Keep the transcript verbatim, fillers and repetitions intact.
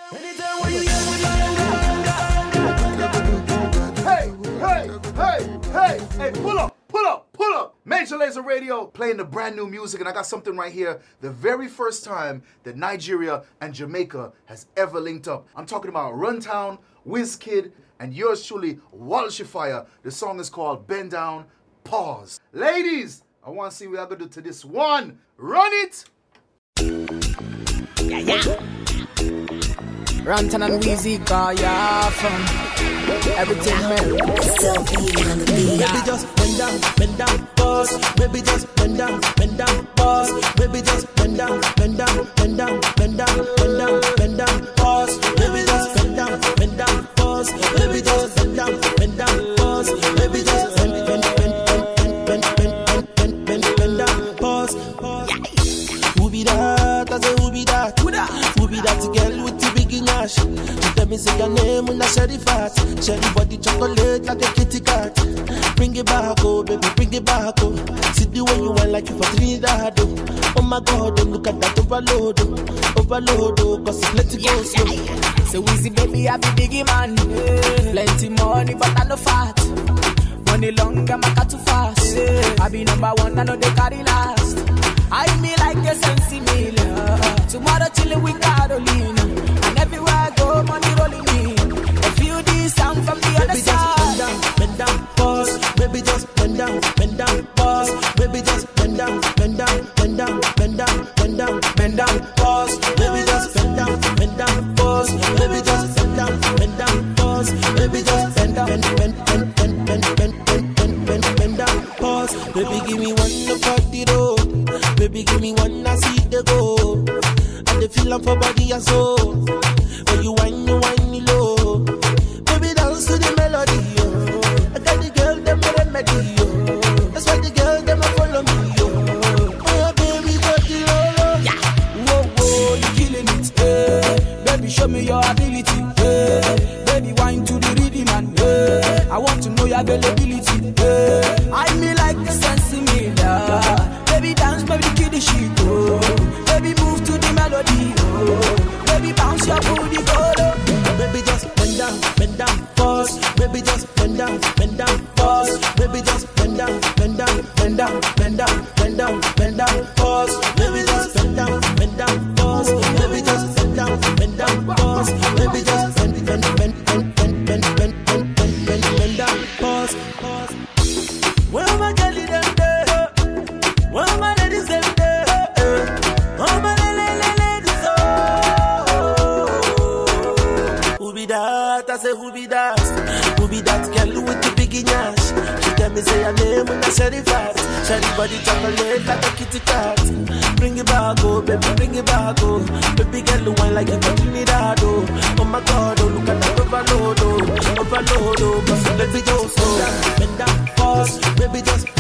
Anytime when you hear me, hey, hey, hey, hey, hey, pull up, pull up, pull up. Major Lazer Radio playing the brand new music, and I got something right here. The very first time that Nigeria and Jamaica has ever linked up. I'm talking about Runtown, Wizkid, and yours truly, Walshifier. The song is called Bend Down, Pause. Ladies, I want to see what I'm going to do to this one. Run it! Yeah, yeah. Runtown and Weezy got ya from everything, man. Still being on the beat. Baby, just bend down, bend down, pause. Baby, just bend down, bend down, pause. Baby, just bend down, bend down, bend down, bend down, bend down, bend down, pause. Baby, just bend down, bend down, pause. Baby, just bend down, bend down, pause. Baby, just bend, bend, bend, bend, bend, bend, bend, bend, bend down, pause. Who be that? I say who be that? Who be that girl with the big nash? She tell me say your name when I share the fat. Share the body chocolate like a kitty cat. Bring it back, oh baby, bring it back, oh. See the way you want like you for Trinidad, oh. Oh my God, oh, look at that overload, oh. Overload, oh, cause it's let it go slow. So Weezy baby, I be biggie man. Yeah. Plenty money, but I no fat. Money long, I'm a too fast. Yeah. I be number one, I know they carry last. I me like a sensi meal. Tomorrow chillin' with Carolina. And everywhere I go, money rolling in. I feel this sound from the other baby side. Just bend down, bend down, pause. Baby just bend down, bend down, pause. Baby just bend down, bend down, bend down, bend down, bend down, bend down, pause. Baby just bend down, bend down, pause. Baby just bend down, bend down, pause. Baby just bend down, bend, bend, bend, bend, bend, bend, bend, bend, bend down, pause. Baby give me one for the road. Baby, give me one, I see the go. And the feeling for body and soul. When you whine, you whine me low. Baby, dance to the melody, yo. I got the girl, them a remedy, yo. That's why the girl, them a follow me, yo. Oh, baby, got the low. Yeah. Whoa, whoa, you killing it, eh. Baby, show me your ability, eh. Baby, whine to the rhythm, and eh. I want to know your availability, eh. I me like the sense in me, yeah. Baby dance, baby kill the shit, oh. Baby move to the melody, oh. Baby bounce your booty, go, oh. Baby just bend down, bend down, pause. Baby just bend down, bend down, pause. Baby just bend down, bend down, bend down, bend down, bend down, bend down, pause. Baby just bend down, bend down, pause. Baby just bend down, bend down, pause. Baby just bend, bend, bend, bend, bend, bend, bend, bend, bend, bend down, pause, pause. Where my girl in them there? Where my ladies them there? Oh my ladies, oh. Who be that? I say who be that? Who be that girl with the big nash? She tell me say her name when I share the fat. Share the body chocolate like a kitty cat. Bring it back, oh baby, bring it back, oh. Baby girl wine like you got Trinidad, oh. Oh my God, oh look at that overload, oh. Overload, oh. But let me go slow. Bend down, pause. Baby just